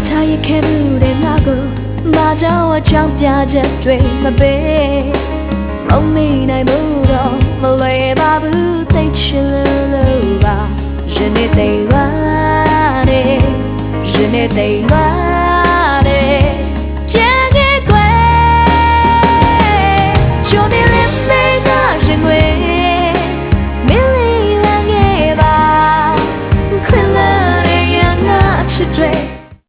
ထားရခဲ့မှုတွေငါကိုဘာကြောင့်အကြောင်းပြချက်တွေမပေးမမေ့နိုင်ဘူးတော့မလွယ်ပါဘူးသိချင်လို့ပါJe n'étais loin